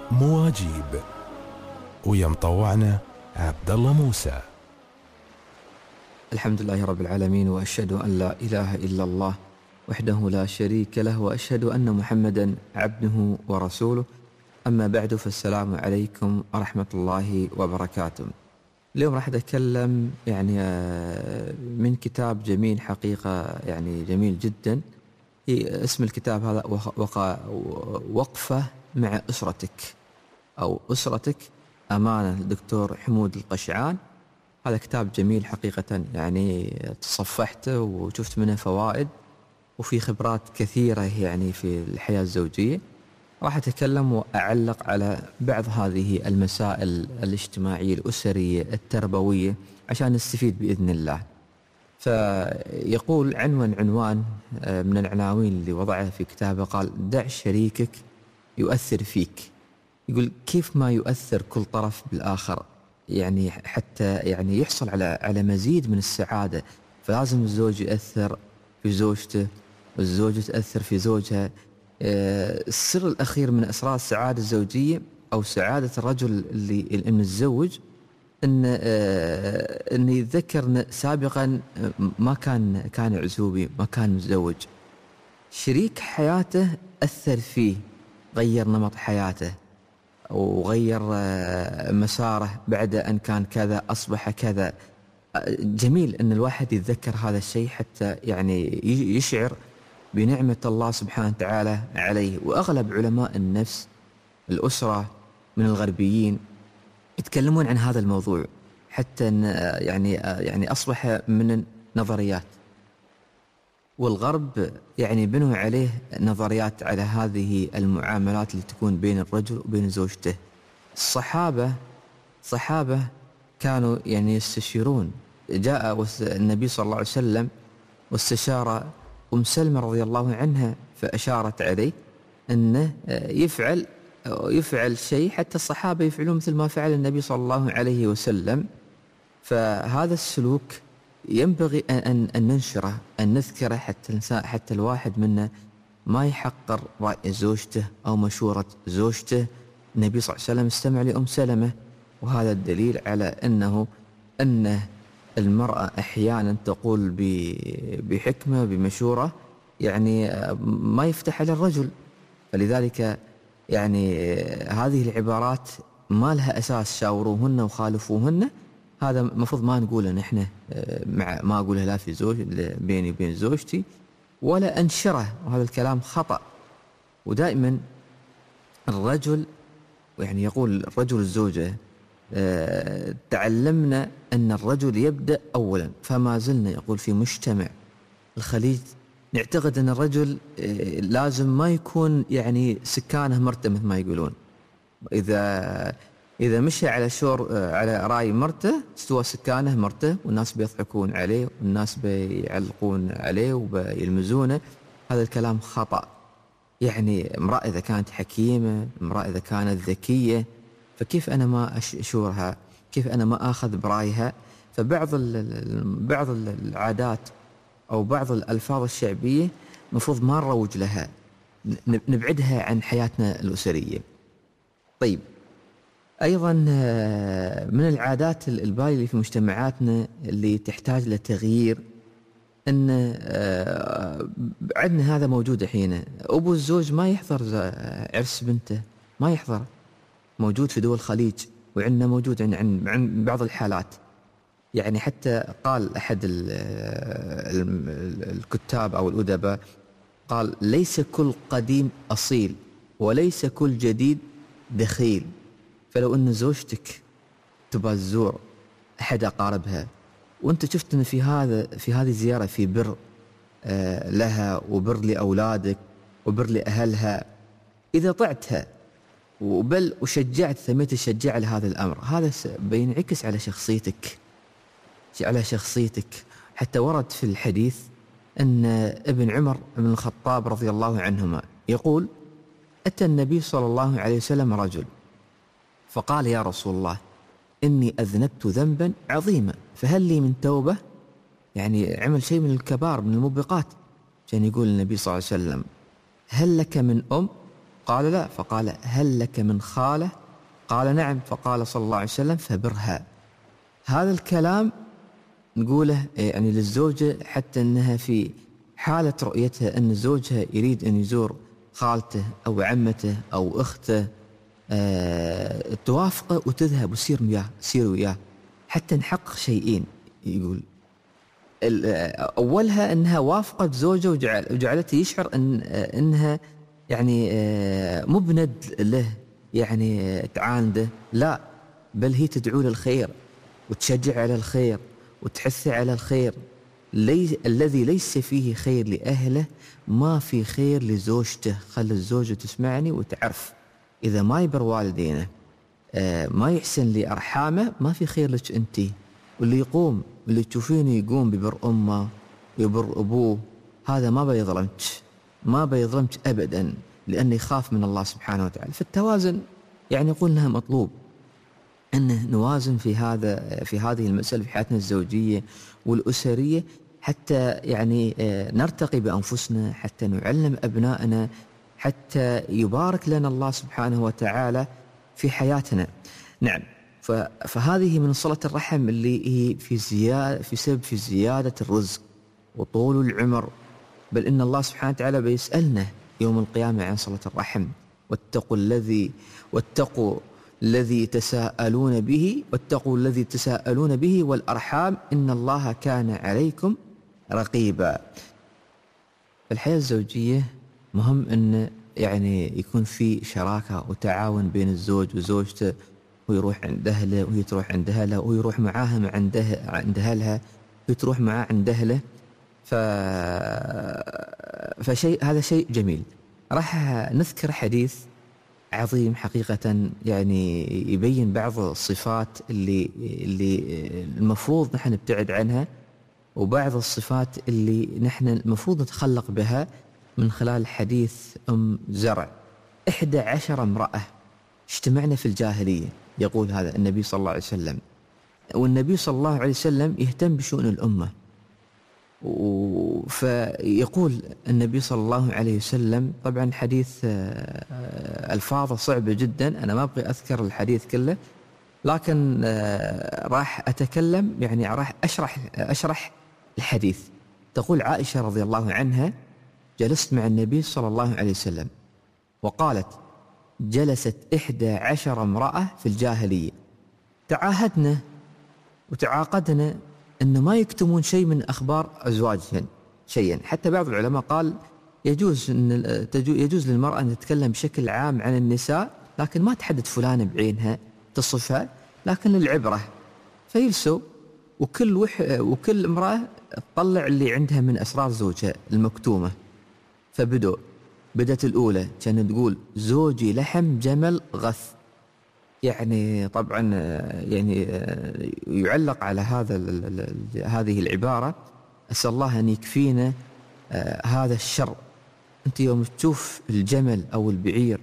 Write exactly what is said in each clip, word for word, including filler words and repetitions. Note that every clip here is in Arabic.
مواجيب، ويا مطوعنا عبد الله موسى. الحمد لله رب العالمين، وأشهد أن لا إله إلا الله وحده لا شريك له، وأشهد أن محمدا عبده ورسوله. أما بعد، فالسلام عليكم ورحمة الله وبركاته. اليوم راح أتكلم يعني من كتاب جميل، حقيقة يعني جميل جدا. اسم الكتاب هذا وقفة مع أسرتك، أو أسرتك أمانة، للدكتور حمود القشعان. هذا كتاب جميل حقيقة، يعني تصفحته وشفت منه فوائد وفي خبرات كثيرة يعني في الحياة الزوجية. راح أتكلم وأعلق على بعض هذه المسائل الاجتماعية الأسرية التربوية عشان نستفيد بإذن الله. فيقول عنوان عنوان من العناوين اللي وضعها في كتابه، قال: دع شريكك يؤثر فيك. يقول كيف ما يؤثر كل طرف بالآخر، يعني حتى يعني يحصل على على مزيد من السعادة. فلازم الزوج يأثر في زوجته والزوجة تأثر في زوجها. السر الأخير من أسرار السعادة الزوجية أو سعادة الرجل اللي المتزوج إن إن يتذكر سابقا ما كان كان عزوبي، ما كان متزوج. شريك حياته أثر فيه، غير نمط حياته وغير مساره، بعد أن كان كذا أصبح كذا. جميل أن الواحد يتذكر هذا الشيء حتى يعني يشعر بنعمة الله سبحانه وتعالى عليه. وأغلب علماء النفس الأسرة من الغربيين يتكلمون عن هذا الموضوع، حتى يعني يعني أصبح من نظريات، والغرب يعني بنوا عليه نظريات على هذه المعاملات اللي تكون بين الرجل وبين زوجته. الصحابة صحابة كانوا يعني يستشيرون. جاء النبي صلى الله عليه وسلم واستشار أم سلمة رضي الله عنها، فأشارت عليه أنه يفعل يفعل شيء حتى الصحابة يفعلون مثل ما فعل النبي صلى الله عليه وسلم. فهذا السلوك ينبغي أن أن ننشره، أن نذكره، حتى حتى الواحد منا ما يحقر رأي زوجته أو مشورة زوجته. النبي صلى الله عليه وسلم استمع لأم سلمة، وهذا الدليل على أنه أنه المرأة أحيانا تقول بحكمة بمشورة يعني ما يفتح على الرجل. فلذلك يعني هذه العبارات ما لها أساس، شاوروهن وخالفوهن. هذا مفروض ما نقوله نحن، مع ما أقوله لا في زوج بيني وبين زوجتي، ولا أنشره، وهذا الكلام خطأ. ودائما الرجل يعني يقول الرجل الزوجة تعلمنا أن الرجل يبدأ أولا، فما زلنا يقول في مجتمع الخليج نعتقد أن الرجل لازم ما يكون يعني سكانه مرته مثل ما يقولون. إذا إذا مشى على شور على رأي مرته استوى سكانه مرته، والناس بيضحكون عليه والناس بيعلقون عليه وبيلمزونه. هذا الكلام خطأ. يعني امرأة إذا كانت حكيمة، امرأة إذا كانت ذكية، فكيف أنا ما أشورها؟ كيف أنا ما أخذ برأيها؟ فبعض بعض العادات أو بعض الألفاظ الشعبية مفروض ما نروج لها، نبعدها عن حياتنا الأسرية. طيب، أيضا من العادات الباقية اللي في مجتمعاتنا اللي تحتاج لتغيير، أن عندنا هذا موجود الحين، أبو الزوج ما يحضر عرس بنته، ما يحضر. موجود في دول الخليج، وعندنا موجود عن عن بعض الحالات. يعني حتى قال أحد الكتاب أو الأدباء، قال: ليس كل قديم أصيل، وليس كل جديد دخيل. فلو أن زوجتك تبى تزور أحد أقاربها، وأنت شفت أن في هذا في هذه الزيارة في بر لها وبر لأولادك وبر لأهلها، إذا طعتها وبل وشجعت ثميت الشجاع على هذا الأمر، هذا بينعكس على شخصيتك على شخصيتك. حتى ورد في الحديث أن ابن عمر بن الخطاب رضي الله عنهما يقول: أتى النبي صلى الله عليه وسلم رجل فقال: يا رسول الله، إني أذنبت ذنبا عظيما فهل لي من توبة؟ يعني عمل شيء من الكبار من الموبقات. كان يقول النبي صلى الله عليه وسلم: هل لك من أم؟ قال لا، فقال هل لك من خالة؟ قال نعم، فقال صلى الله عليه وسلم فبرها. هذا الكلام نقوله يعني للزوجة حتى أنها في حالة رؤيتها أن زوجها يريد أن يزور خالته أو عمته أو أخته أه توافقه وتذهب وتصير وياه تصير وياه حتى نحقق شيئين. يقول أولها أنها وافقت زوجه وجعل وجعلته يشعر أن أنها يعني مو بند له يعني تعانده، لا بل هي تدعو للخير وتشجع على الخير وتحث على الخير. لي الذي ليس فيه خير لأهله ما في خير لزوجته. خلي الزوجة تسمعني وتعرف إذا ما يبر والدينه ما يحسن لأرحامه ما في خير لك أنتي. واللي يقوم اللي تشوفينه يقوم ببر أمه ويبر أبوه هذا ما بيظلمك ما بيظلمك أبدا، لأنه يخاف من الله سبحانه وتعالى. فالتوازن يعني يقول لها مطلوب أنه نوازن في هذا في هذه المسألة في حياتنا الزوجية والأسرية حتى يعني نرتقي بأنفسنا، حتى نعلم أبنائنا، حتى يبارك لنا الله سبحانه وتعالى في حياتنا. نعم، فهذه من صلة الرحم اللي هي في زيادة في سبب في زيادة الرزق وطول العمر. بل إن الله سبحانه وتعالى بيسألنا يوم القيامة عن صلة الرحم. واتقوا الذي واتقوا الذي تساءلون به واتقوا الذي تساءلون به والأرحام إن الله كان عليكم رقيبا. الحياة الزوجية مهم أن يعني يكون في شراكة وتعاون بين الزوج وزوجته، ويروح عند أهله وهي تروح عند أهله ويروح معاها عند عند أهلها وهي تروح معاه عند أهله. ف... فشيء هذا شيء جميل. راح نذكر حديث عظيم حقيقة يعني يبين بعض الصفات اللي اللي المفروض نحن نبتعد عنها، وبعض الصفات اللي نحن المفروض نتخلق بها من خلال حديث أم زرع. إحدى عشر امرأة اجتمعنا في الجاهلية، يقول هذا النبي صلى الله عليه وسلم. والنبي صلى الله عليه وسلم يهتم بشؤون الأمة، فيقول النبي صلى الله عليه وسلم، طبعا حديث ألفاظه صعبة جدا، أنا ما أبغي أذكر الحديث كله، لكن راح أتكلم يعني راح أشرح أشرح الحديث. تقول عائشة رضي الله عنها: جلست مع النبي صلى الله عليه وسلم وقالت: جلست إحدى عشر امرأة في الجاهلية، تعاهدنا وتعاقدنا أن ما يكتمون شيء من أخبار أزواجهن شيئا. حتى بعض العلماء قال يجوز أن يجوز للمرأة أن تتكلم بشكل عام عن النساء، لكن ما تحدد فلانة بعينها تصفها، لكن للعبرة. فيلسوا وكل وح وكل امرأة تطلع اللي عندها من أسرار زوجها المكتومة. فبدوا بدت الأولى كانت تقول: زوجي لحم جمل غث. يعني طبعا يعني يعلق على هذا هذه العبارة: أسأل الله أن يكفينا هذا الشر. أنت يوم تشوف الجمل أو البعير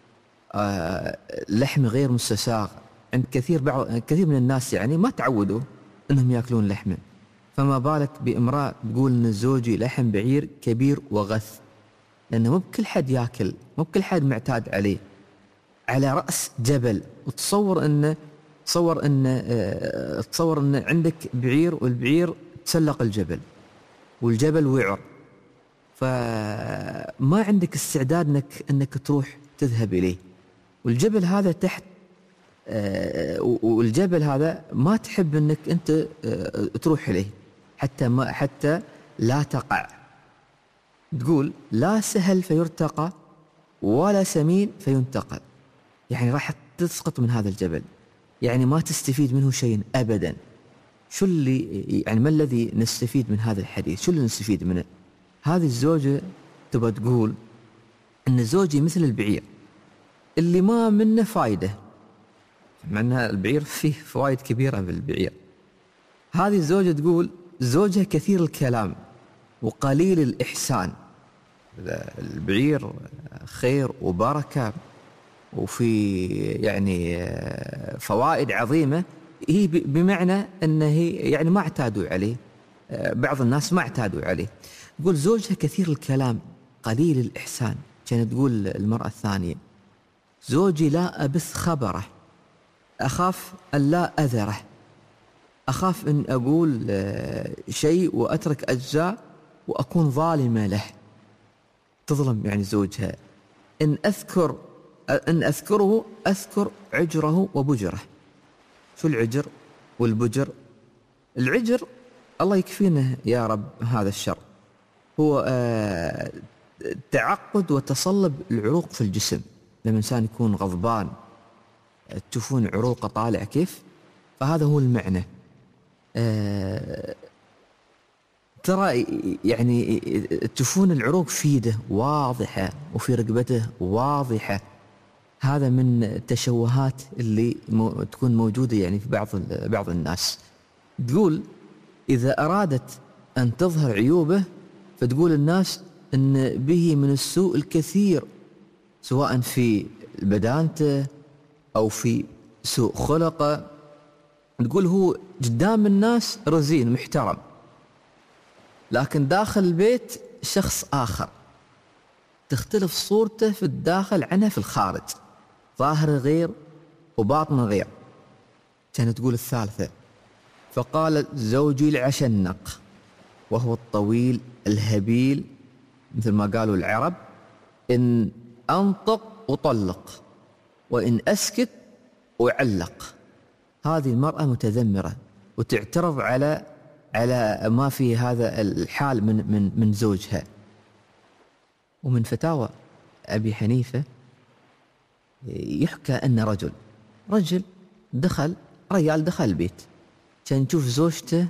لحم غير مستساغ عند كثير بعض كثير من الناس يعني ما تعودوا أنهم يأكلون لحمه، فما بالك بامرأة تقول أن زوجي لحم بعير كبير وغث، لأنه مو بكل حد يأكل، مو بكل حد معتاد عليه، على رأس جبل. وتصور أن تصور أن اه تصور أن عندك بعير والبعير تسلق الجبل والجبل وعر، فما عندك استعداد أنك أنك تروح تذهب إليه، والجبل هذا تحت اه والجبل هذا ما تحب أنك أنت اه تروح إليه حتى ما حتى لا تقع. تقول: لا سهل فيرتقى ولا سمين فينتقى. يعني راح تسقط من هذا الجبل، يعني ما تستفيد منه شيء أبدا. شو اللي يعني ما الذي نستفيد من هذا الحديث؟ شو اللي نستفيد منه؟ هذه الزوجة تبغى تقول أن زوجي مثل البعير اللي ما منه فايدة، مع أن البعير فيه فوائد كبيرة بالبعير. هذه الزوجة تقول زوجها كثير الكلام وقليل الإحسان. البعير خير وبركة وفي يعني فوائد عظيمة، هي بمعنى أنه هي يعني ما اعتادوا عليه، بعض الناس ما اعتادوا عليه. يقول زوجها كثير الكلام قليل الإحسان. كانت تقول المرأة الثانية: زوجي لا أبث خبره، أخاف أن لا أذره، أخاف أن أقول شيء وأترك أجزاء وأكون ظالمة له. تظلم يعني زوجها. إن أذكر إن أذكره أذكر عجره وبجره. شو العجر والبجر؟ العجر الله يكفينا يا رب هذا الشر، هو آه تعقد وتصلب العروق في الجسم. لما الإنسان يكون غضبان تشوفون عروقه طالع كيف، فهذا هو المعنى. آه ترى يعني تشوفون العروق في يده واضحة وفي رقبته واضحة. هذا من التشوهات اللي مو تكون موجودة يعني في بعض بعض الناس. تقول إذا أرادت أن تظهر عيوبه فتقول الناس إن به من السوء الكثير، سواء في بدانته أو في سوء خلقه. تقول هو قدام الناس رزين محترم، لكن داخل البيت شخص آخر، تختلف صورته في الداخل عنها في الخارج، ظاهر غير وباطن غير. كانت تقول الثالثة: فقال زوجي العشنق، وهو الطويل الهبيل مثل ما قالوا العرب، إن أنطق أطلق وإن أسكت أعلق. هذه المرأة متذمرة وتعترض على على ما في هذا الحال من من من زوجها. ومن فتاوى أبي حنيفة يحكى أن رجل رجل دخل رجال دخل البيت، كان تشوف زوجته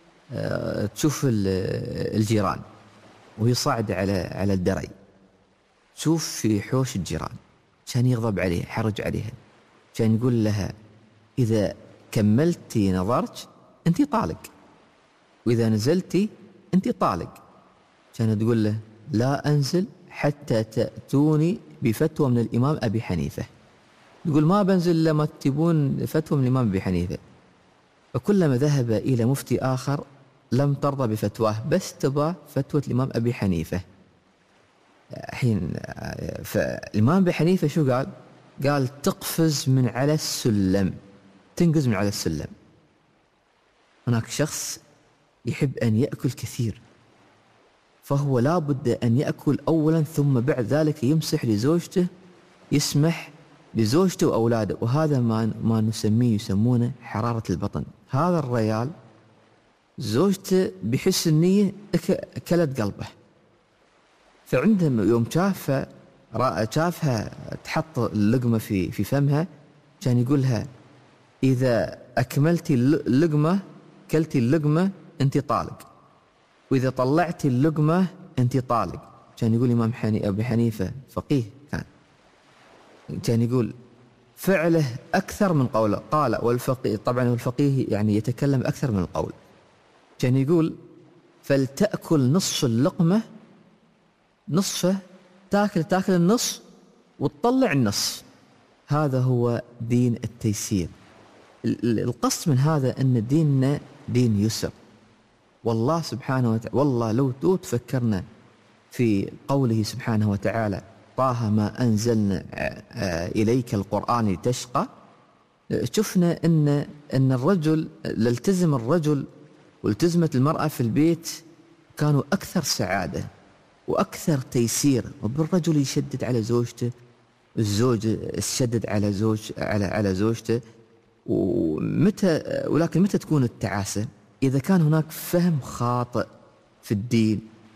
تشوف الجيران وهي صاعدة على على الدري، تشوف في حوش الجيران، كان يغضب عليها حرج عليها، كان يقول لها: إذا كملتي نظرك أنت طالق، وإذا نزلتي أنت طالق. كانت تقول له: لا أنزل حتى تأتوني بفتوى من الإمام أبي حنيفة. تقول ما بنزل لما تجيبون فتوى من الإمام أبي حنيفة. فكلما ذهب إلى مفتي آخر لم ترضى بفتواه، بس تبى فتوى الإمام أبي حنيفة. حين فالإمام أبي حنيفة شو قال؟ قال: تقفز من على السلم، تنقز من على السلم. هناك شخص يحب أن يأكل كثير، فهو لا بد أن يأكل أولا ثم بعد ذلك يمسح لزوجته، يسمح لزوجته وأولاده، وهذا ما ما نسميه يسمونه حرارة البطن. هذا الرجال زوجته بحس النية أكلت قلبه، فعندما يوم شافها شافها تحط اللقمة في في فمها، كان يقولها: إذا أكملتي اللقمة كلتي اللقمة أنت طالق، وإذا طلعتي اللقمة أنت طالق. كان يقول الإمام حني أبي حنيفة فقيه كان كان يقول فعله أكثر من قوله. قال والفقيه، طبعا الفقيه يعني يتكلم أكثر من القول. كان يقول: فلتأكل نصف اللقمة، نصفه تاكل تاكل النص وتطلع النص. هذا هو دين التيسير. القصد من هذا أن ديننا دين يسر. والله سبحانه وتعالى، والله لو تو تفكرنا في قوله سبحانه وتعالى: طه ما أنزلنا إليك القرآن لتشقى، شفنا أن أن الرجل لالتزم الرجل والتزمت المرأة في البيت كانوا أكثر سعادة وأكثر تيسير. وبالرجل يشدد على زوجته، الزوج يشدد على زوج على على زوجته. ومتى ولكن متى تكون التعاسة؟ إذا كان هناك فهم خاطئ في الدين،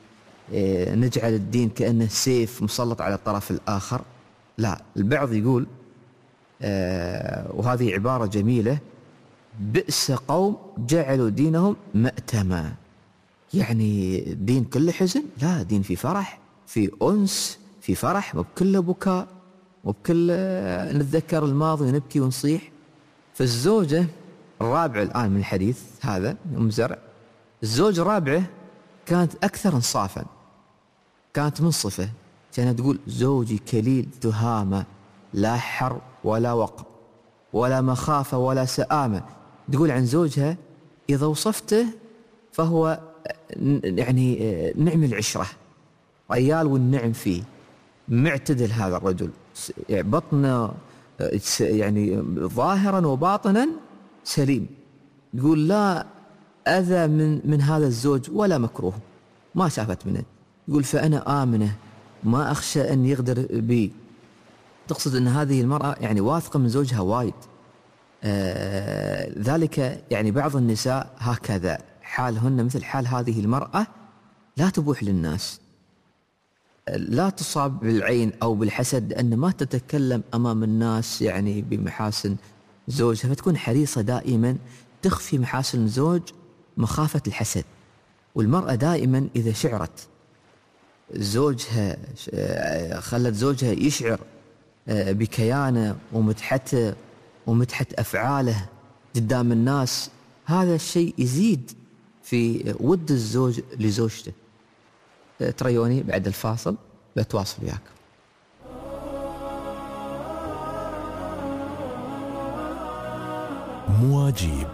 نجعل الدين كأنه سيف مسلط على الطرف الآخر. لا، البعض يقول وهذه عبارة جميلة: بئس قوم جعلوا دينهم مأتما. يعني دين كله حزن؟ لا، دين في فرح، في أنس، في فرح، وبكل بكاء، وبكل نتذكر الماضي ونبكي ونصيح. فالزوجة الرابعة الآن من الحديث هذا أم زرع، الزوجة الرابعة كانت أكثر انصافا، كانت منصفة. كانت تقول: زوجي كليل تهامة، لا حر ولا وقر ولا مخافة ولا سآمة. تقول عن زوجها: إذا وصفته فهو يعني نعم العشرة، ريال والنعم فيه. معتدل هذا الرجل، يعني بطنه يعني ظاهرا وباطنا سليم. يقول لا أذى من من هذا الزوج ولا مكروه، ما شافت منه. يقول فأنا آمنة ما أخشى أن يغدر بي. تقصد أن هذه المرأة يعني واثقة من زوجها وايد. آه ذلك يعني بعض النساء هكذا حالهن مثل حال هذه المرأة، لا تبوح للناس، لا تصاب بالعين أو بالحسد، لأن ما تتكلم أمام الناس يعني بمحاسن زوجها، فتكون حريصة دائما تخفي محاسن الزوج مخافة الحسد. والمرأة دائما إذا شعرت زوجها خلت زوجها يشعر بكيانه ومدحته ومدحة أفعاله قدام الناس، هذا الشيء يزيد في ود الزوج لزوجته. تريوني بعد الفاصل بتواصل وياك. مواجيب.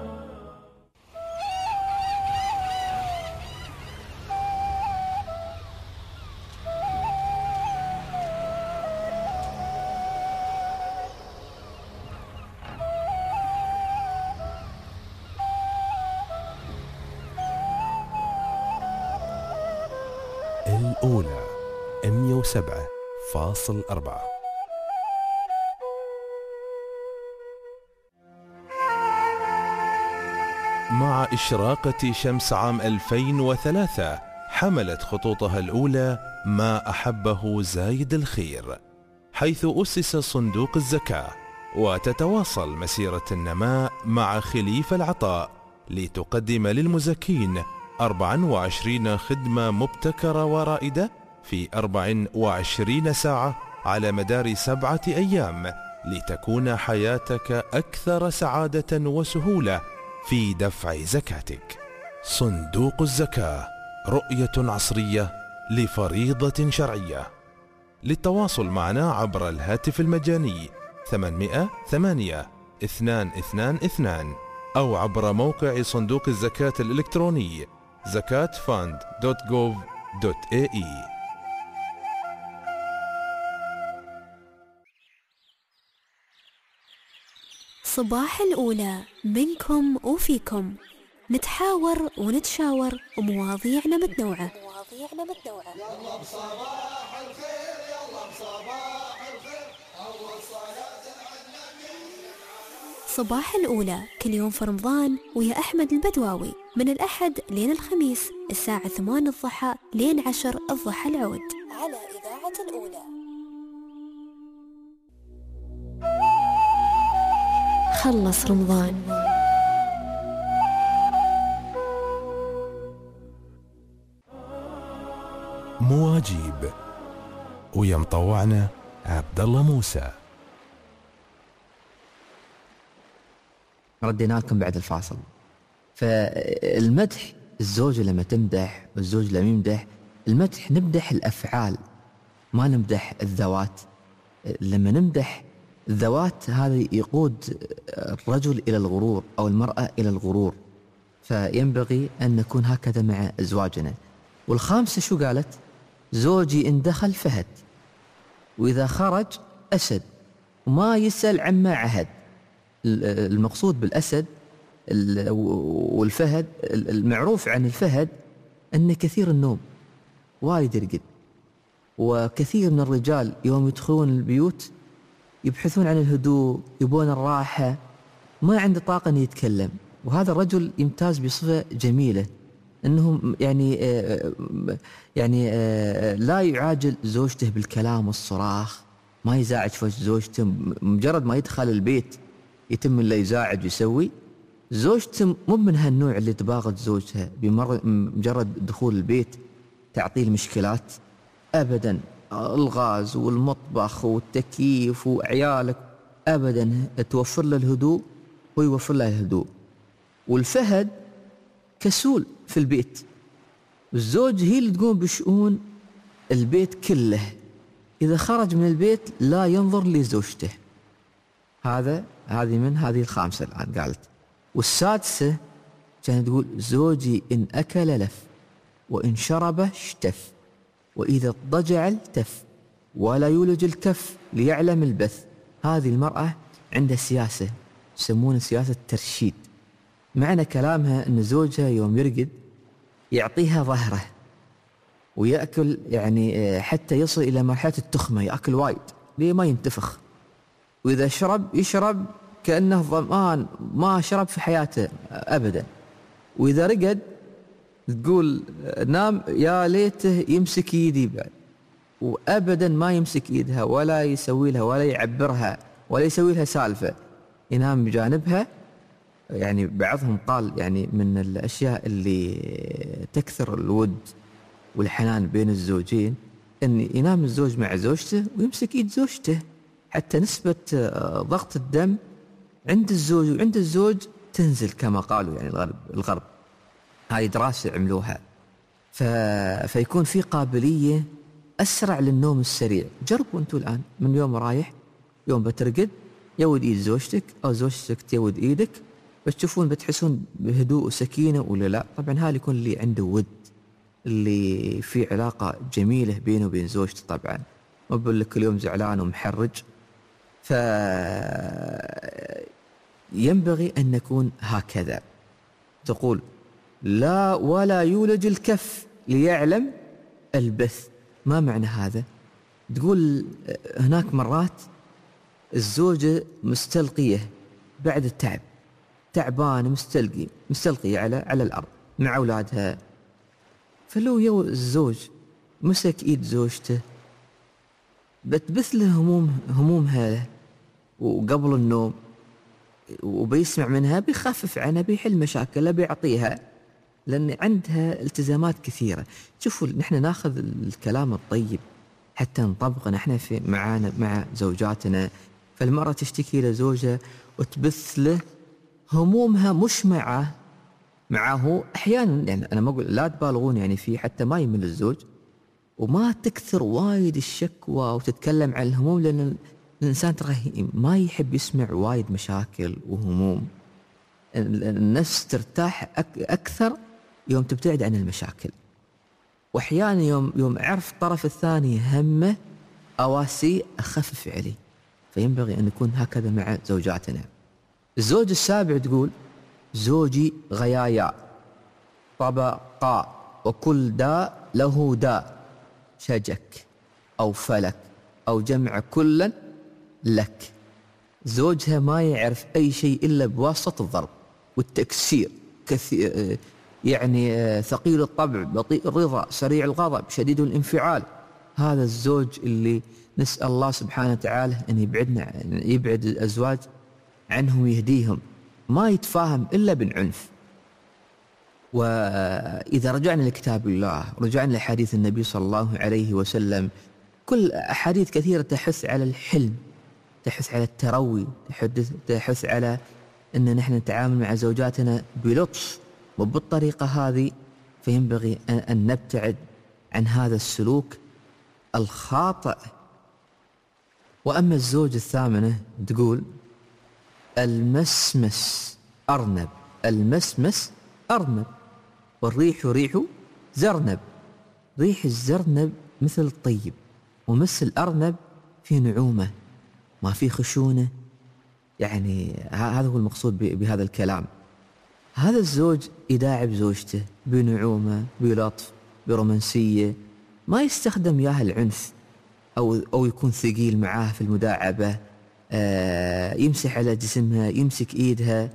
الأولى مئة وسبعة فاصل أربعة. مع إشراقة شمس عام ألفين وثلاثة حملت خطوطها الأولى ما أحبه زايد الخير، حيث أسس صندوق الزكاة، وتتواصل مسيرة النماء مع خليف العطاء لتقدم للمزكين أربع وعشرين خدمة مبتكرة ورائدة في أربع وعشرين ساعة على مدار سبعة أيام، لتكون حياتك أكثر سعادة وسهولة في دفع زكاتك. صندوق الزكاة، رؤية عصرية لفريضة شرعية. للتواصل معنا عبر الهاتف المجاني ثمانمئة ثمانية اثنان اثنان اثنان أو عبر موقع صندوق الزكاة الإلكتروني زكاة فاند دوت جوف دوت إيه إي. صباح الأولى منكم وفيكم، نتحاور ونتشاور ومواضيعنا متنوعة. مواضيعنا متنوعة. يلا بصباح الخير، يلا بصباح الخير، أول صلاة على النبي. صباح الأولى كل يوم في رمضان ويا أحمد البدواوي، من الأحد لين الخميس الساعة ثمان الضحى لين عشر الضحى العود على إذاعة الأولى. خلص رمضان. مواجيب، ويا مطوعنا عبد الله موسى. ردينا لكم بعد الفاصل. فالمدح، الزوجة لما تمدح والزوج لما يمدح، المدح نمدح الأفعال ما نمدح الذوات. لما نمدح الذوات هذا يقود الرجل إلى الغرور أو المرأة إلى الغرور، فينبغي أن نكون هكذا مع أزواجنا. والخامسة شو قالت؟ زوجي إن دخل فهد وإذا خرج أسد وما يسأل عما عهد. المقصود بالأسد والفهد، المعروف عن الفهد أنه كثير النوم، وايد يرقد. وكثير من الرجال يوم يدخلون البيوت يبحثون عن الهدوء، يبون الراحة، ما عنده طاقة أن يتكلم. وهذا الرجل يمتاز بصفة جميلة، أنه يعني آه يعني آه لا يعاجل زوجته بالكلام والصراخ، ما يزاعج في زوجته. مجرد ما يدخل البيت يتم اللي يزاعج ويسوي. زوجته مو من هالنوع اللي تباغت زوجها بمجرد دخول البيت تعطيه المشكلات أبدا. الغاز والمطبخ والتكييف وعيالك أبدا، توفر له الهدوء ويوفر له الهدوء. والفهد كسول في البيت، والزوج هي اللي تقوم بشؤون البيت كله. إذا خرج من البيت لا ينظر لزوجته. هذا هذه من هذه الخامسة الآن قالت. والسادسة كانت تقول زوجي إن أكل لف وإن شرب اشتف وإذا اضطجع التف ولا يولج الكف ليعلم البث. هذه المرأة عندها سياسة يسمونها سياسة ترشيد. معنى كلامها أن زوجها يوم يرقد يعطيها ظهره ويأكل، يعني حتى يصل إلى مرحلة التخمة، يأكل وايد ليه ما ينتفخ، وإذا شرب يشرب كأنه ظمآن ما شرب في حياته أبدا، وإذا رقد تقول نام يا ليته يمسك يدي بعد، وأبدا ما يمسك يدها ولا يسوي لها ولا يعبرها ولا يسوي لها سالفة، ينام بجانبها. يعني بعضهم قال يعني من الأشياء اللي تكثر الود والحنان بين الزوجين أن ينام الزوج مع زوجته ويمسك يد زوجته، حتى نسبة ضغط الدم عند الزوج وعند الزوج تنزل كما قالوا يعني الغرب الغرب هاي دراسة عملوها. ف... فيكون في قابلية أسرع للنوم السريع. جربوا أنتوا الآن من يوم رايح يوم بترقد يود إيد زوجتك أو زوجتك تيود إيدك، بتشوفون بتحسون بهدوء وسكينة ولا لا؟ طبعا هذا يكون اللي عنده ود، اللي في علاقة جميلة بينه وبين زوجته. طبعا ما بقول لك اليوم زعلان ومحرج. فينبغي أن نكون هكذا. تقول لا ولا يولج الكف ليعلم البث. ما معنى هذا؟ تقول هناك مرات الزوجة مستلقية بعد التعب، تعبانة مستلقي مستلقية على على الأرض مع أولادها، فلو يو الزوج مسك إيد زوجته بتبث له هموم همومها وقبل النوم، وبيسمع منها بيخفف عنها بيحل مشاكلها بيعطيها، لأن عندها التزامات كثيرة. شوفوا نحن ناخذ الكلام الطيب حتى نطبقه نحن في معانا مع زوجاتنا. فالمرأة تشتكي لزوجها وتبث له همومها مش معه معه أحيانا، يعني أنا ما أقول لا تبالغون يعني في حتى ما يمل الزوج، وما تكثر وايد الشكوى وتتكلم عن الهموم، لأن الإنسان ترى ما يحب يسمع وايد مشاكل وهموم. النفس ترتاح أكثر يوم تبتعد عن المشاكل. وأحيانا يوم يوم أعرف الطرف الثاني همه أواسي أخفف عليه. فينبغي أن نكون هكذا مع زوجاتنا. الزوج السابع تقول زوجي غيايا طبقا وكل داء له داء، شجك أو فلك أو جمع كلا لك. زوجها ما يعرف أي شيء إلا بواسطة الضرب والتكسير، كثير يعني ثقيل الطبع بطيء الرضا سريع الغضب شديد الانفعال. هذا الزوج اللي نسأل الله سبحانه وتعالى أن يبعدنا يبعد الأزواج عنهم ويهديهم. ما يتفاهم إلا بالعنف. وإذا رجعنا لكتاب الله رجعنا لحديث النبي صلى الله عليه وسلم، كل أحاديث كثيرة تحث على الحلم، تحث على التروي، تحث, تحث على أن نحن نتعامل مع زوجاتنا بلطف وبالطريقة هذه. فينبغي أن نبتعد عن هذا السلوك الخاطئ. وأما الزوج الثامنة تقول المسمس أرنب، المسمس أرنب والريح ريح زرنب. ريح الزرنب مثل الطيب، ومثل الأرنب في نعومة ما في خشونة. يعني هذا هو المقصود بهذا الكلام. هذا الزوج يداعب زوجته بنعومة بلطف برومانسية، ما يستخدم ياها العنف أو أو يكون ثقيل معاه في المداعبة. آه يمسح على جسمها يمسك إيدها.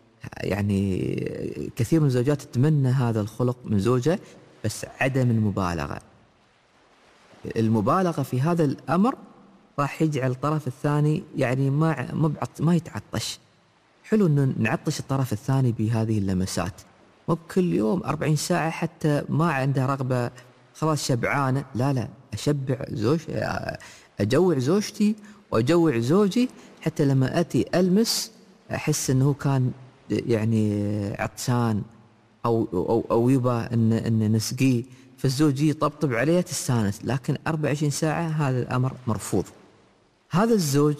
يعني كثير من الزوجات تتمنى هذا الخلق من زوجها، بس عدم المبالغة. المبالغة في هذا الأمر راح يجعل الطرف الثاني يعني ما ما ما يتعطش. حلو إنه نعطش الطرف الثاني بهذه اللمسات، مو بكل يوم أربعين ساعة حتى ما عنده رغبة خلاص شبعانة. لا لا أشبع زوج أجوع زوجتي وأجوع زوجي، حتى لما أتي ألمس أحس إنه كان يعني عطسان أو أو أو يبا إن إن نسقيه، فالزوج يطبطب عليها تستانس. لكن أربعة وعشرين ساعة هذا الأمر مرفوض. هذا الزوج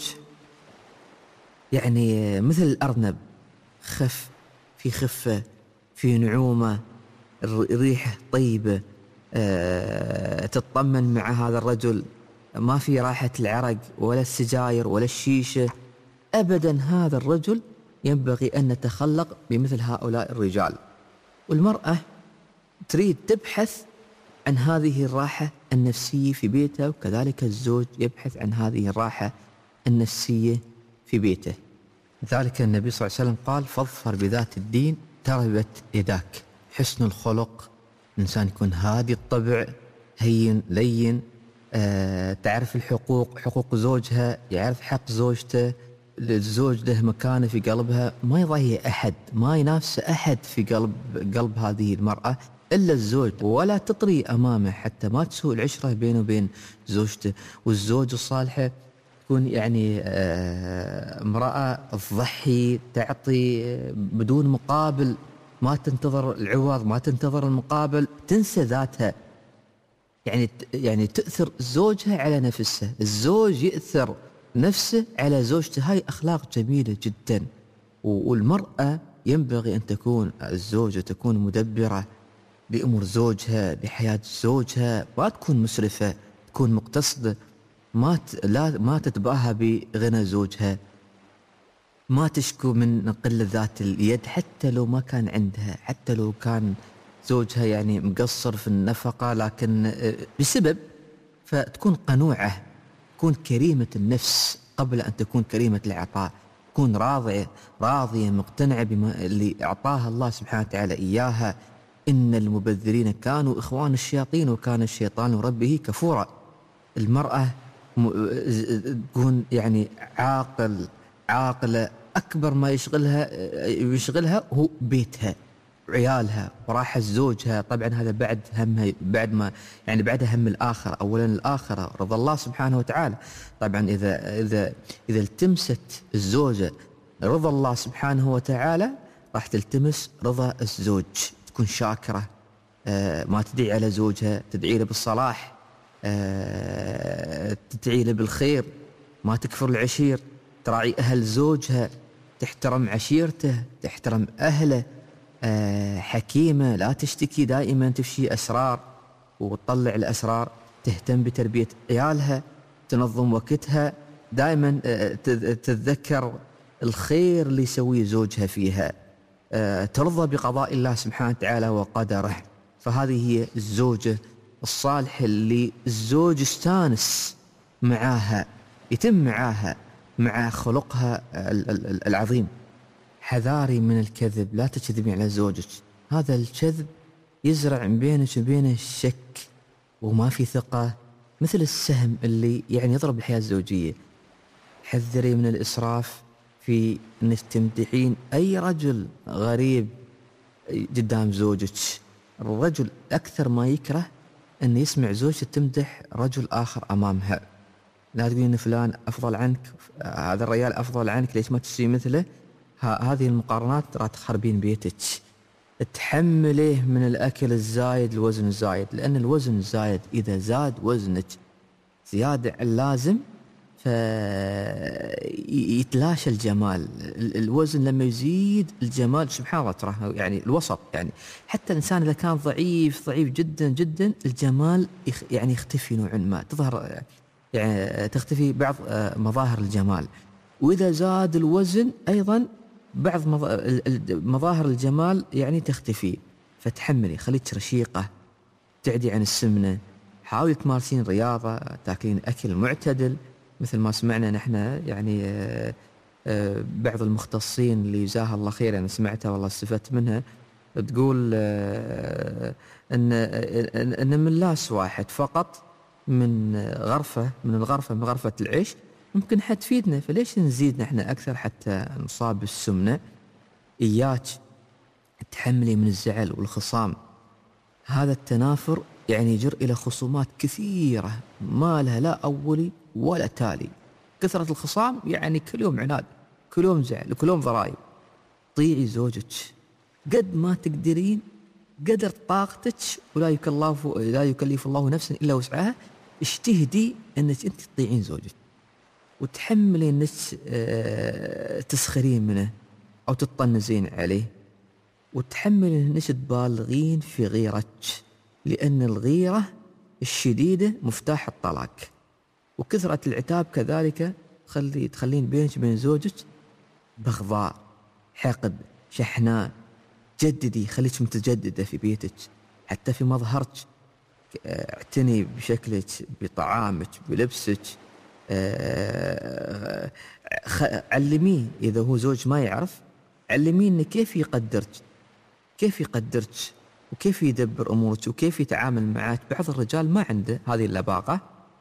يعني مثل الأرنب، خف في خفة في نعومة، الريحة طيبة، أه تتطمن مع هذا الرجل ما في رائحة العرق ولا السجاير ولا الشيشة أبدا. هذا الرجل ينبغي أن نتخلق بمثل هؤلاء الرجال. والمرأة تريد تبحث عن هذه الراحة النفسية في بيتها، وكذلك الزوج يبحث عن هذه الراحة النفسية في بيته. ذلك النبي صلى الله عليه وسلم قال: فاظفر بذات الدين تربت يداك. حسن الخلق، الإنسان يكون هادي الطبع، هين لين، آه، تعرف الحقوق، حقوق زوجها، يعرف حق زوجته، الزوج له مكانه في قلبها، ما يضيع أحد، ما ينافس أحد في قلب قلب هذه المرأة إلا الزوج، ولا تطري أمامه حتى ما تسوء العشرة بينه وبين زوجته. والزوج الصالحة تكون يعني آه، امرأة تضحي، تعطي بدون مقابل، ما تنتظر العوض، ما تنتظر المقابل، تنسى ذاتها. يعني يعني تأثر زوجها على نفسها، الزوج يأثر نفسه على زوجته. هاي أخلاق جميلة جدا. والمرأة ينبغي أن تكون الزوجة تكون مدبرة بأمور زوجها، بحياة زوجها، ما تكون مسرفة، تكون مقتصدة، ما لا ما تتباهى بغنى زوجها، ما تشكو من قلة ذات اليد حتى لو ما كان عندها، حتى لو كان زوجها يعني مقصر في النفقة، لكن بسبب، فتكون قنوعة، تكون كريمة النفس قبل أن تكون كريمة العطاء، تكون راضية راضية مقتنعة بما اللي أعطاها الله سبحانه وتعالى إياها. إن المبذرين كانوا إخوان الشياطين وكان الشيطان ربه كفورا. المرأة تكون يعني عاقل عاقلة، أكبر ما يشغلها يشغلها هو بيتها وعيالها وراحة زوجها. طبعا هذا بعد همها، بعد ما يعني بعدها هم الآخرة. أولا الآخرة رضا الله سبحانه وتعالى. طبعا إذا إذا إذا التمست الزوجة رضا الله سبحانه وتعالى راح تلتمس رضا الزوج، تكون شاكرة، آه ما تدعي على زوجها، تدعي له بالصلاح، آه تدعي له بالخير، ما تكفر العشير، تراعي أهل زوجها، تحترم عشيرته، تحترم أهله، آه حكيمة، لا تشتكي دائما، تفشي أسرار وتطلع الأسرار، تهتم بتربية عيالها، تنظم وقتها، دائما آه تتذكر الخير اللي يسويه زوجها فيها، آه ترضى بقضاء الله سبحانه وتعالى وقدره. فهذه هي الزوجة الصالحة اللي الزوج استانس معاها، يتم معاها مع خلقها العظيم. حذاري من الكذب، لا تكذبي على زوجك، هذا الكذب يزرع بينك وبينه الشك وما في ثقة، مثل السهم اللي يعني يضرب الحياة الزوجية. حذري من الإسراف في أنك تمدحين أي رجل غريب قدام زوجك. الرجل أكثر ما يكره أن يسمع زوجته تمدح رجل آخر أمامها. لا تقولين إن فلان أفضل عنك، هذا الرجال أفضل عنك، ليش ما تسوي مثله؟ هذه المقارنات راح تخربين بيتك. تحمليه من الأكل الزايد، الوزن الزايد، لأن الوزن الزايد إذا زاد وزنك زيادة عن اللازم فيتلاشى الجمال. الوزن لما يزيد الجمال سبحان الله ترى يعني الوسط، يعني حتى الإنسان إذا كان ضعيف ضعيف جدا جدا الجمال يعني يختفي نوعا ما، تظهر يعني تختفي بعض مظاهر الجمال. وإذا زاد الوزن أيضا بعض مظاهر الجمال يعني تختفي. فتحملي، خليك رشيقة، تعدي عن السمنة، حاولي تمارسين رياضة، تاكلين أكل معتدل مثل ما سمعنا نحن يعني بعض المختصين اللي جزاها الله خير، يعني سمعتها والله استفدت منها، تقول أن أن من لاس واحد فقط من غرفة من الغرفة من غرفة العيش ممكن حتفيدنا، فليش نزيد نحن أكثر حتى نصاب بالسمنة؟ إياك تحملي من الزعل والخصام، هذا التنافر يعني يجر إلى خصومات كثيرة ما لها لا أولي ولا تالي. كثرة الخصام يعني كل يوم عناد، كل يوم زعل، كل يوم ضرائب. طيعي زوجك قد ما تقدرين، قدر طاقتك، ولا يكلف لا يكلف الله نفسا إلا وسعها. اجتهدي أنك أنت تطيعين زوجك وتحملي أنك تسخرين منه أو تطنزين عليه، وتحملي أنك تبالغين في غيرتك، لأن الغيرة الشديدة مفتاح الطلاق. وكثرة العتاب كذلك تخلي تخلين بينك وبين زوجك بغضاء، حقد، شحناء. جددي، خليك متجددة في بيتك، حتى في مظهرك. اعتني بشكلك، بطعامك، بلبسك. علميه إذا هو زوج ما يعرف، علميه إنه كيف يقدرك، كيف يقدرك وكيف يدبر أمورك وكيف يتعامل معك. بعض الرجال ما عنده هذه اللباقة،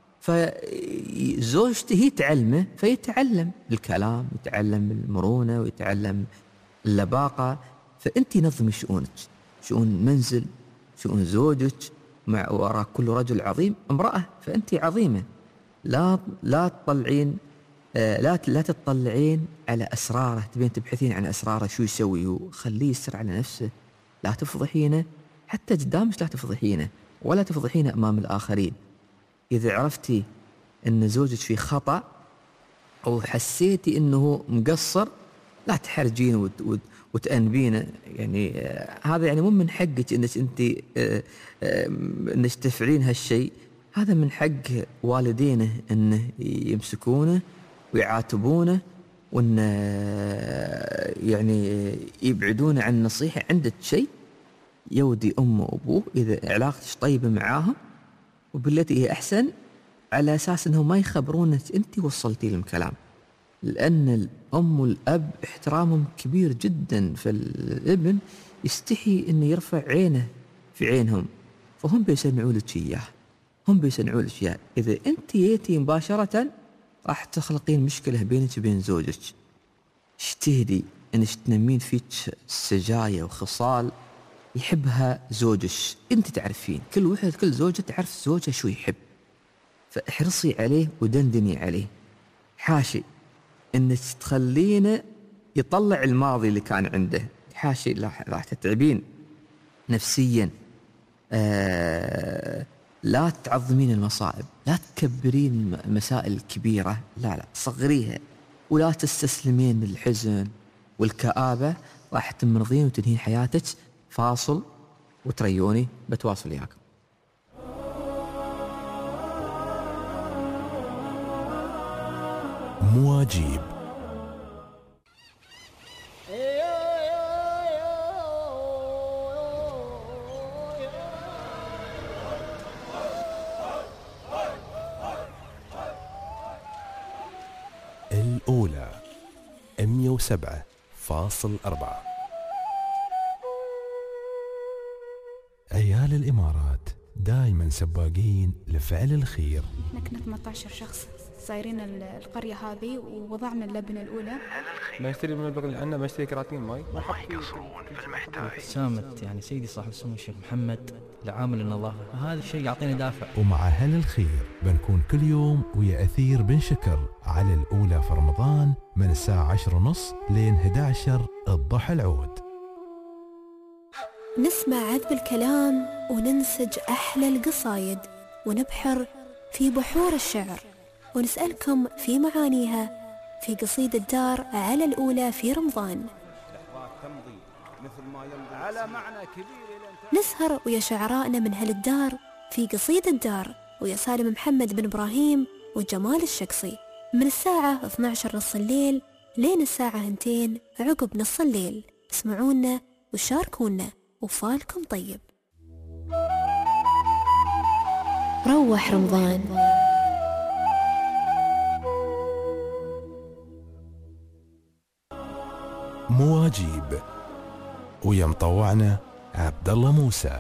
فزوجته هي تعلمه، فيتعلم الكلام، يتعلم المرونة ويتعلم اللباقة. فأنت نظمي شؤونك، شؤون منزل، شؤون زوجك. مع وراء كل رجل عظيم امرأة، فأنت عظيمة. لا لا تطلعين لا لا تطلعين على أسراره، تبين تبحثين عن أسراره شو يسوي هو. خليه يسر على نفسه، لا تفضحينه حتى قدامك، لا تفضحينه ولا تفضحينه أمام الآخرين. إذا عرفتي أن زوجك في خطأ أو حسيتي أنه مقصر، لا تحرجين وت وت وتأنبينه. يعني آه هذا يعني مو من حقك أنك أنت آه آه أنك تفعلين هالشيء. هذا من حق والدينه أنه يمسكونه ويعاتبونه، وأن آه يعني يبعدونه عن النصيحة. عندك شيء يودي أمه وأبوه إذا علاقتك طيبة معاهم وبالتي هي أحسن، على أساس أنهم ما يخبرونك أنت وصلتي لهم كلام. لأن الأم والأب احترامهم كبير جدا، فالابن يستحي أنه يرفع عينه في عينهم، فهم بيسمعوا لك إياه، هم بيسمعوا لك إياه. إذا أنت جيتي مباشرة راح تخلقين مشكلة بينك وبين زوجك. اجتهدي أنك تنمين فيك سجايا وخصال يحبها زوجك. أنت تعرفين، كل واحد كل زوجة تعرف زوجها شو يحب، فاحرصي عليه ودندني عليه. حاشي انك تخلينه يطلع الماضي اللي كان عنده، حاشي راح تتعبين نفسيا. آه لا تعظمين المصائب، لا تكبرين المسائل الكبيرة، لا لا صغريها، ولا تستسلمين للحزن والكآبة. راح تمرضين وتنهين حياتك. فاصل وتريوني، بتواصل وياكم. مواجيب. الأولى مئة وسبعة فاصل أربعة. عيال الإمارات دائما سباقين لفعل الخير. احنا كنا ثمانية عشر شخص سايرين القرية هذه، ووضعنا اللبنة الأولى. ما يشتري من البغل عنا، ما يشتري كراتين ماي، ما يقصرون في المحتاج. سامت يعني سيدي صاحب السمو الشيخ محمد لعامل النظافة، هذا الشيء يعطيني دافع. ومع أهل الخير بنكون كل يوم ويا أثير بن شكر على الأولى في رمضان من الساعة عشر ونص لين إحدى عشر الضحى العود. نسمع عذب الكلام وننسج أحلى القصايد، ونبحر في بحور الشعر، ونسألكم في معانيها في قصيدة الدار على الأولى في رمضان. نسهر ويا شعرائنا من هالدار في قصيدة الدار، ويا سالم محمد بن إبراهيم وجمال الشقصي من الساعة اثني عشر نص الليل لين الساعة اثنين عقب نص الليل. اسمعونا وشاركونا، وفالكم طيب. روح رمضان. مواجيب ويا مطوعنا عبد الله موسى.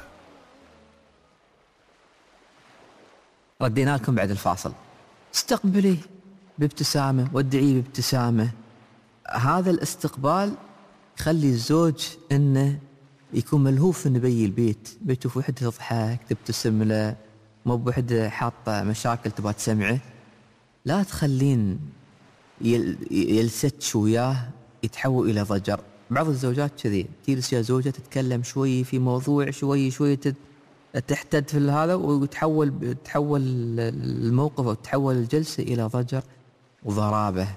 ردينا لكم بعد الفاصل. استقبليه بابتسامة وادعيه بابتسامة. هذا الاستقبال يخلي الزوج انه يكون ملهوف انه بي البيت، بيشوف وحده تضحك تبتسم له، مو بوحده حاطه مشاكل تبغى تسمعه. لا تخلين يلستش وياه يتحول الى ضجر. بعض الزوجات كذي تجلس يا زوجها تتكلم شوي في موضوع، شوي شوي تحتد في هذا، وتحول تحول الموقف وتحول الجلسه الى ضجر وضرابه.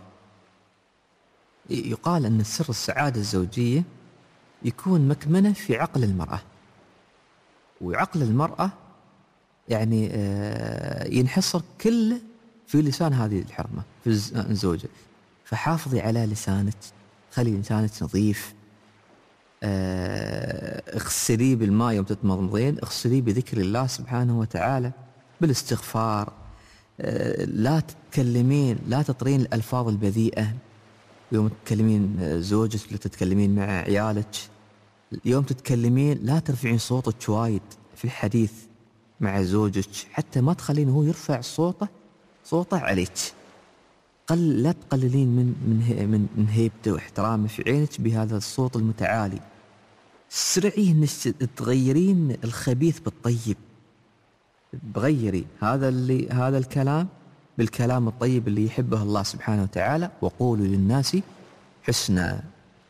يقال ان سر السعاده الزوجيه يكون مكمنه في عقل المراه، وعقل المراه يعني ينحصر كله في لسان هذه الحرمة في الزوجة. فحافظي على لسانك، خلي لسانك نظيف، اغسليه بالماء يوم تتمضمضين، اغسليه بذكر الله سبحانه وتعالى، بالاستغفار. لا تتكلمين، لا تطرين الألفاظ البذيئة يوم تتكلمين زوجك ولا تتكلمين مع عيالك. يوم تتكلمين لا ترفعين صوتك وايد في الحديث مع زوجك، حتى ما تخلين هو يرفع صوته صوته عليك. قل لا تقللين من من من, من هيبته واحترامه في عينك بهذا الصوت المتعالي. سرعي انك تغيرين الخبيث بالطيب، تغيري هذا اللي هذا الكلام بالكلام الطيب اللي يحبه الله سبحانه وتعالى. وقولوا للناس حسنا،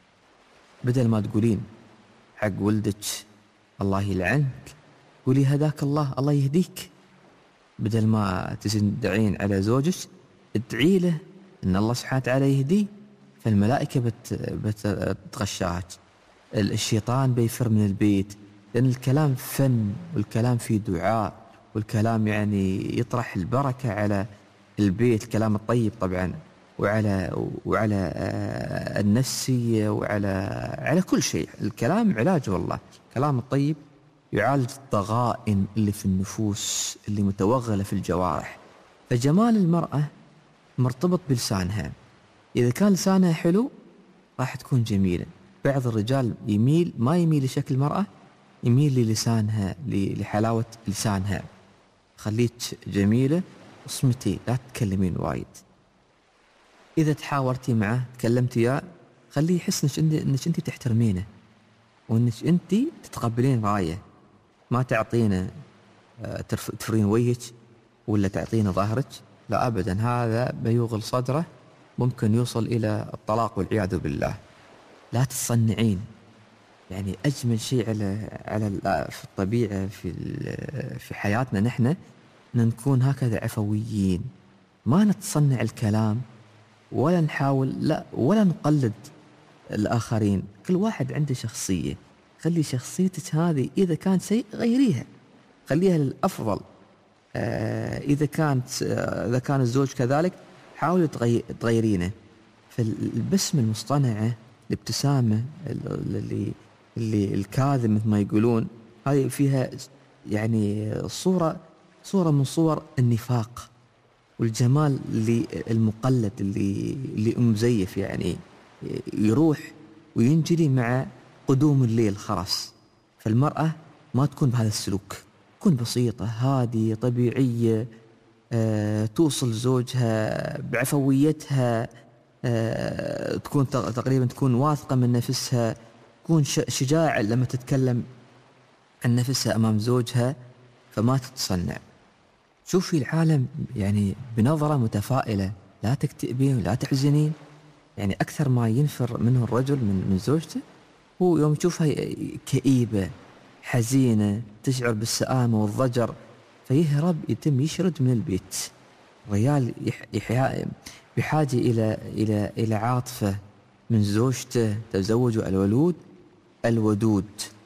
بدل ما تقولين حق ولدك الله يلعنك، قولي هداك الله، الله يهديك. بدل ما تدعين على زوجك ادعي له ان الله سبحانه وتعالى يهديه، فالملائكة بت بتغشاك، الشيطان بيفر من البيت. لأن الكلام فن، والكلام فيه دعاء، والكلام يعني يطرح البركة على البيت، الكلام الطيب طبعا، وعلى وعلى النفسية، وعلى على كل شيء. الكلام علاج والله، الكلام الطيب يعالج الضغائن اللي في النفوس اللي متوغلة في الجوارح. فجمال المرأة مرتبط بلسانها، إذا كان لسانها حلو راح تكون جميلة. بعض الرجال يميل ما يميل لشكل المرأة، يميل للسانها، لحلاوة لسانها. خليك جميلة، اصمتي، لا تتكلمين وايد. إذا تحاورتي معه تكلمتي يا خليه يحس إنك إنك أنت تحترمينه، وإنك أنت تتقبلين رايه. ما تعطينه تفرين وجهك ولا تعطينه ظهرك، لا أبدا، هذا بيوغل صدره، ممكن يوصل إلى الطلاق والعياذ بالله. لا تصنعين، يعني أجمل شيء على على في الطبيعة في في حياتنا نحن أن نكون هكذا عفويين، ما نتصنع الكلام ولا نحاول لا ولا نقلد الآخرين. كل واحد عنده شخصية، خلي شخصيتك هذه إذا كان سيء غيريها، خليها للأفضل. آه إذا كانت آه إذا كان الزوج كذلك حاولي تغير تغيرينه. فالبسمة المصطنعة، الابتسامة اللي اللي الكاذب مثل ما يقولون، هذه فيها يعني صورة صورة من صور النفاق والجمال اللي المقلد اللي اللي مزيف، يعني يروح وينجلي مع قدوم الليل خلاص. فالمرأة ما تكون بهذا السلوك، تكون بسيطة هادية طبيعية، أه توصل زوجها بعفويتها، أه تكون تقريبا تكون واثقة من نفسها، تكون شجاعة لما تتكلم عن نفسها أمام زوجها، فما تتصنع. شوفي العالم يعني بنظرة متفائلة، لا تكتئبين ولا تحزنين. يعني أكثر ما ينفر منه الرجل من من زوجته هو يوم يشوفها كئيبة حزينة، تشعر بالسآمة والضجر، فيهرب، يتم يشرد من البيت. الرجال بحاجة إلى إلى إلى عاطفة من زوجته. تزوجوا الولود الودود.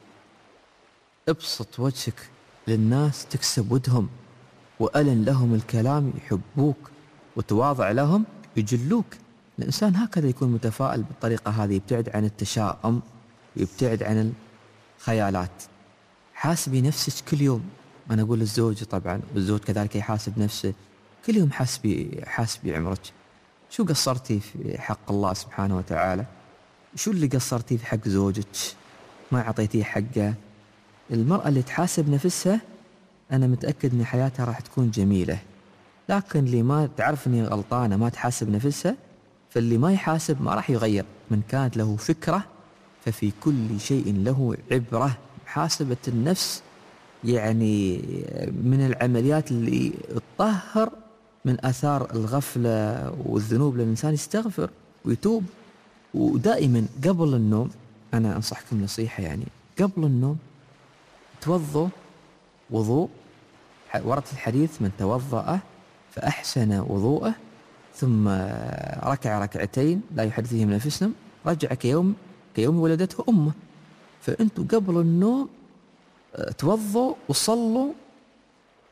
ابسط وجهك للناس تكسب ودهم، وألن لهم الكلام يحبوك، وتواضع لهم يجلوك. الإنسان هكذا يكون متفائل بالطريقة هذه، يبتعد عن التشاؤم، يبتعد عن الخيالات. حاسبي نفسك كل يوم. أنا أقول للزوج طبعا، والزوج كذلك يحاسب نفسه كل يوم. حاسبي حاسبي عمرك، شو قصرتي في حق الله سبحانه وتعالى؟ شو اللي قصرتي في حق زوجك ما عطيتيه حقه؟ المرأة اللي تحاسب نفسها أنا متأكد أن حياتها راح تكون جميلة. لكن اللي ما تعرف أني غلطانة ما تحاسب نفسها، فاللي ما يحاسب ما راح يغير. من كانت له فكرة ففي كل شيء له عبرة. محاسبة النفس يعني من العمليات اللي تطهر من آثار الغفلة والذنوب، للإنسان يستغفر ويتوب. ودائما قبل النوم أنا أنصحكم نصيحة، يعني قبل النوم توضوا وضوء، ورد الحديث من توضأ فأحسن وضوءه ثم ركع ركعتين لا يحدث فيهم نفسه رجع كيوم كيوم ولدته أمه. فأنتوا قبل النوم توضوا وصلوا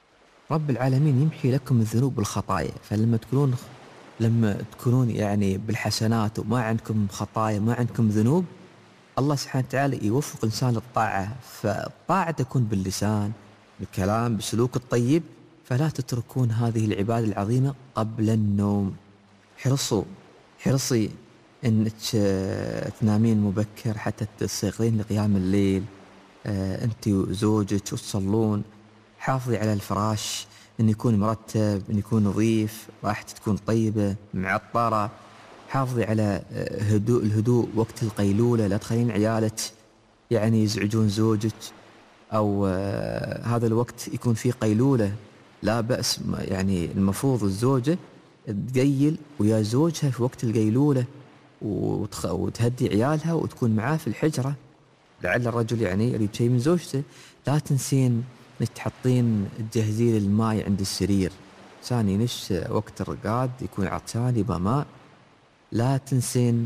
رب العالمين يمحي لكم الذنوب والخطايا. فلما تكونون لما تكونون يعني بالحسنات وما عندكم خطايا ما عندكم ذنوب، الله سبحانه وتعالى يوفق إنسان للطاعة. فالطاعة تكون باللسان، بالكلام، بالسلوك الطيب. فلا تتركون هذه العبادة العظيمة قبل النوم. حرصوا حرصي أنك تنامين مبكر حتى تستيقظين لقيام الليل أنت وزوجك وتصلون. حافظي على الفراش أن يكون مرتب، أن يكون نظيف، راحتك تكون طيبة معطرة. حافظي على هدوء الهدوء وقت القيلولة، لا تخلين عيالك يعني يزعجون زوجك، أو هذا الوقت يكون فيه قيلولة لا بأس. يعني المفروض الزوجة تقيل ويا زوجها في وقت القيلولة وتخ... وتهدي عيالها وتكون معاه في الحجرة. لعل الرجل يعني يريد شيء من زوجته. لا تنسين انك تحطين تجهزين الماء عند السرير، ثاني نش وقت الرقاد يكون عطشان يبقى ماء. لا تنسين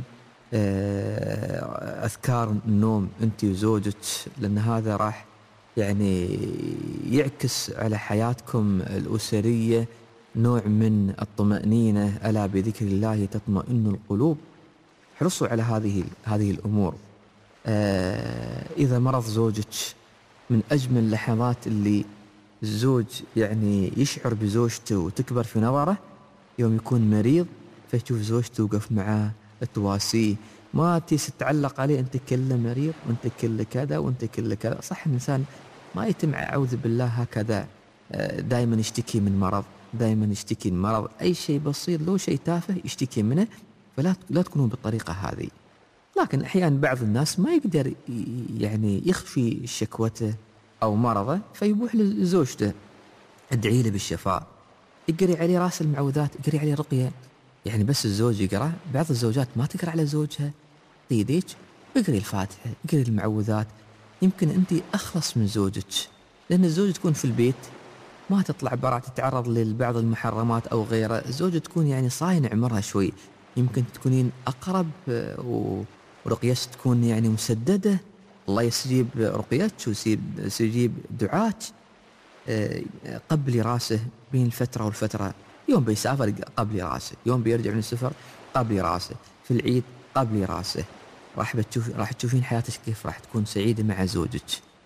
أذكار النوم أنت وزوجك، لأن هذا راح يعني يعكس على حياتكم الأسرية نوع من الطمأنينة. ألا بذكر الله تطمئن القلوب. حرصوا على هذه هذه الأمور. إذا مرض زوجك، من أجمل اللحظات اللي الزوج يعني يشعر بزوجته وتكبر في نظره يوم يكون مريض، فتشوف زوجته توقف معاه تواسيه، ما تتعلق عليه أنت كله مريض وأنت كله كذا وأنت كله كذا. صح الإنسان ما يتم أعوذ بالله هكذا دائما يشتكي من مرض، دائما يشتكي من مرض، أي شيء بسيط لو شيء تافه يشتكي منه. فلا لا تكونون بالطريقة هذه. لكن أحيانا بعض الناس ما يقدر يعني يخفي شكوته أو مرضه فيبوح لزوجته، ادعي له بالشفاء، اقري عليه راس المعوذات، اقري عليه رقية. يعني بس الزوج يقرأ. بعض الزوجات ما تقرأ على زوجها، تيديك اقري الفاتحة، اقري المعوذات، يمكن أنت أخلص من زوجك. لأن الزوج تكون في البيت ما تطلع برا تتعرض لبعض المحرمات أو غيره. الزوجة تكون يعني صاين عمرها شوي، يمكن تكونين أقرب ورقيتك تكون يعني مسددة. الله يستجيب رقيتك ويستجيب دعاك. قبلي راسه بين الفترة والفترة. يوم بيسافر قبلي راسه، يوم بيرجع من السفر قبلي راسه، في العيد قبلي راسه. راح بتشوف راح تشوفين حياتك كيف راح تكون سعيدة مع زوجك.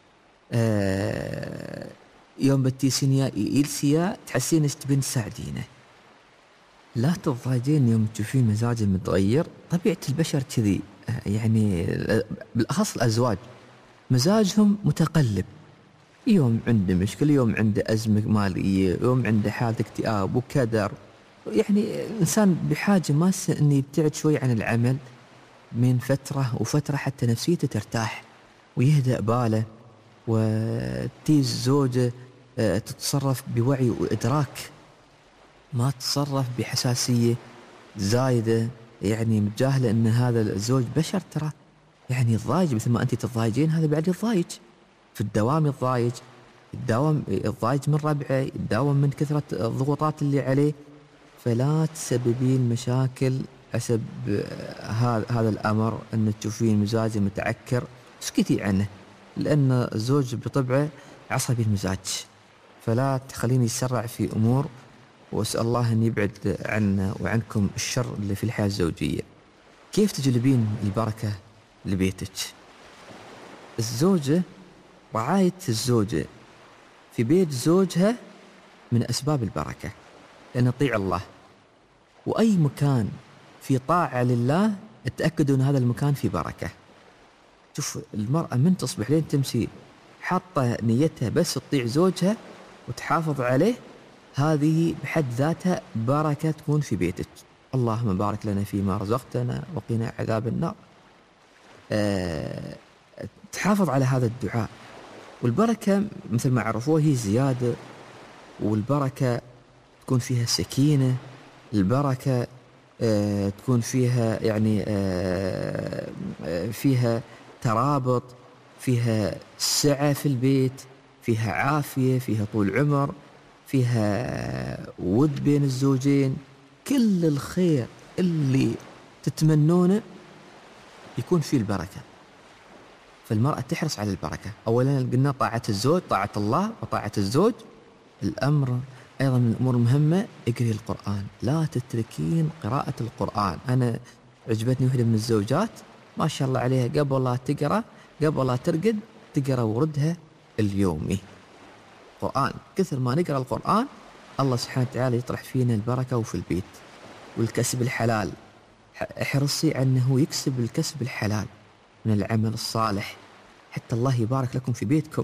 آه يوم بتيسينيا يلسيا تحسين انك تبين تساعدينه. لا تضايجين يوم تشوفين مزاجه متغير. طبيعة البشر كذي، يعني بالأخص الأزواج مزاجهم متقلب. يوم عنده مشكلة، يوم عنده أزمة مالية، يوم عنده حالة اكتئاب وكدر. يعني الإنسان بحاجة ماسة أن يبتعد شوي عن العمل من فترة وفترة حتى نفسيته ترتاح ويهدأ باله. وتيز زوجة تتصرف بوعي وإدراك، ما تتصرف بحساسية زايدة، يعني متجاهلة أن هذا الزوج بشر ترى يعني يضايج مثل ما أنت تضايجين، هذا بعد يضايج في الدوام، يضايج الدوام يضايج من ربعه، يتداوم من كثرة الضغوطات اللي عليه. فلا تسببين مشاكل حسب هذا الأمر أن تشوفين مزاجه متعكر. اسكتي عنه، لأن الزوج بطبعه عصبي المزاج. فلا تخليني يسرع في أمور، وأسأل الله أن يبعد عنا وعنكم الشر اللي في الحياة الزوجية. كيف تجلبين البركة لبيتك؟ الزوجة، رعاية الزوجة في بيت زوجها من أسباب البركة، لأن طيع الله. وأي مكان في طاعة لله اتأكدوا أن هذا المكان فيه بركة. شوف المرأة من تصبح لين تمسي حاطة نيتها بس تطيع زوجها وتحافظ عليه، هذه بحد ذاتها بركة تكون في بيتك. اللهم بارك لنا فيما رزقتنا وقنا عذاب النار. أه تحافظ على هذا الدعاء. والبركة مثل ما عرفوه هي زيادة، والبركة تكون فيها سكينة، البركة أه تكون فيها يعني أه فيها ترابط، فيها سعة في البيت، فيها عافية، فيها طول عمر، فيها ود بين الزوجين. كل الخير اللي تتمنونه يكون فيه البركة. فالمرأة تحرص على البركة. أولا قلنا طاعة الزوج، طاعة الله وطاعة الزوج، الأمر أيضا من الأمور المهمة، اقري القرآن، لا تتركين قراءة القرآن. أنا عجبتني واحدة من الزوجات ما شاء الله عليها قبل لا تقرأ قبل لا ترقد تقرأ وردها اليومي قرآن. كثر ما نقرأ القرآن الله سبحانه وتعالى يطرح فينا البركة وفي البيت. والكسب الحلال، احرصي أنه يكسب الكسب الحلال من العمل الصالح حتى الله يبارك لكم في بيتكم.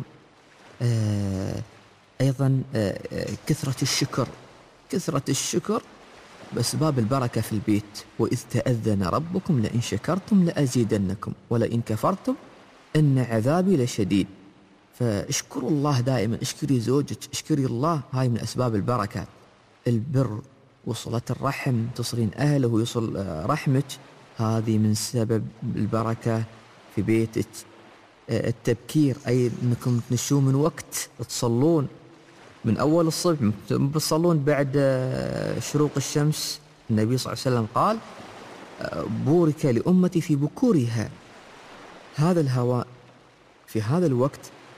آه أيضا آه كثرة الشكر، كثرة الشكر بأسباب البركة في البيت. وإذ تأذن ربكم لئن شكرتم لأزيدنكم ولئن كفرتم إن عذابي لشديد. فاشكروا الله دائما، اشكري زوجك، اشكري الله، هاي من أسباب البركة. البر وصلة الرحم، تصلين أهله ويصل رحمك، هذه من سبب البركة في بيتك. التبكير، أي أنكم تنشون من وقت، تصلون من أول الصبح، بتصلون بعد شروق الشمس. النبي صلى الله عليه وسلم قال بورك لأمتي في بكورها. هذا الهواء في هذا الوقت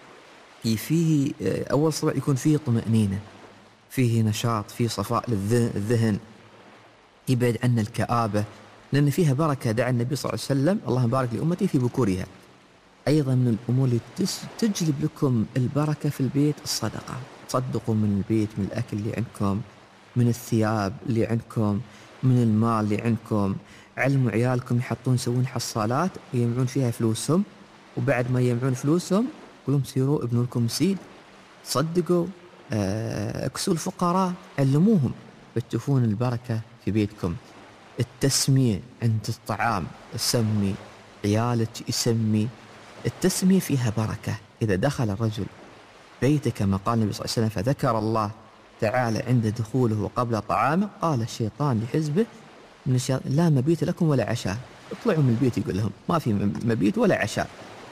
فيه أول صبح يكون فيه طمأنينة، فيه نشاط، فيه صفاء للذهن، يبعد عنا الكآبة، لأن فيها بركة. دعا النبي صلى الله عليه وسلم اللهم بارك لأمتي في بكورها. أيضا من الأمور اللي تجلب لكم البركة في البيت الصدقة. تصدقوا من البيت، من الأكل اللي عندكم، من الثياب اللي عندكم، من المال اللي عندكم. علموا عيالكم يحطون يسوون حصالات ويجمعون فيها فلوسهم، وبعد ما يجمعون فلوسهم قولوا سيروا ابنوا لكم سيد، صدقوا، اكسوا الفقراء، علموهم، بتشوفون البركة في بيتكم. التسمية عند الطعام، سمي عيالك، يسمي. التسمية فيها بركة. إذا دخل الرجل بيته كما قال النبي صلى الله عليه وسلم فذكر الله تعالى عند دخوله وقبل طعامه، قال الشيطان لحزبه من الشيطان لا مبيت لكم ولا عشاء. اطلعوا من البيت، يقول لهم ما في مبيت ولا عشاء.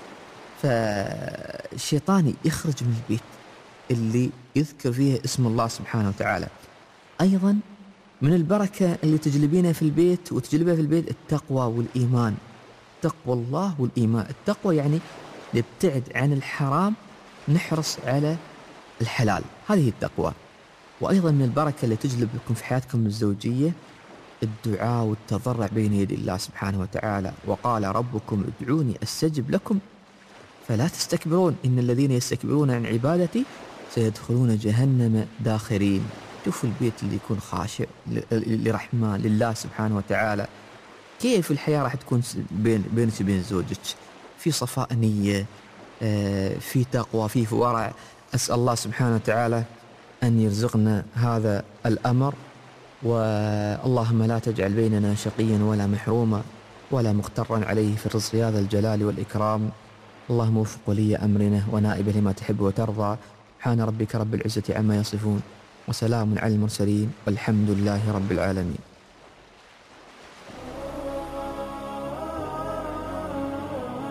فالشيطان يخرج من البيت اللي يذكر فيه اسم الله سبحانه وتعالى. أيضا من البركة اللي تجلبينها في البيت وتجلبها في البيت التقوى والإيمان. تقوى الله والإيمان. التقوى يعني نبتعد عن الحرام، نحرص على الحلال، هذه التقوى. وأيضا من البركة اللي تجلب لكم في حياتكم الزوجية الدعاء والتضرع بين يدي الله سبحانه وتعالى. وقال ربكم ادعوني أستجب لكم فلا تستكبرون إن الذين يستكبرون عن عبادتي سيدخلون جهنم داخرين. شوفوا البيت اللي يكون خاشع لرحمة لله سبحانه وتعالى، كيف الحياة راح تكون بين بينك وبين زوجك؟ في صفاء نية، في تقوى، في ورع. أسأل الله سبحانه وتعالى أن يرزقنا هذا الأمر. واللهم لا تجعل بيننا شقيا ولا محروما ولا مغترا عليه في الرزق يا ذا الجلال والإكرام. اللهم وفق ولي أمرنا ونائبه لما تحب وترضى. سبحان ربك رب العزة عما يصفون وسلام على المرسلين والحمد لله رب العالمين.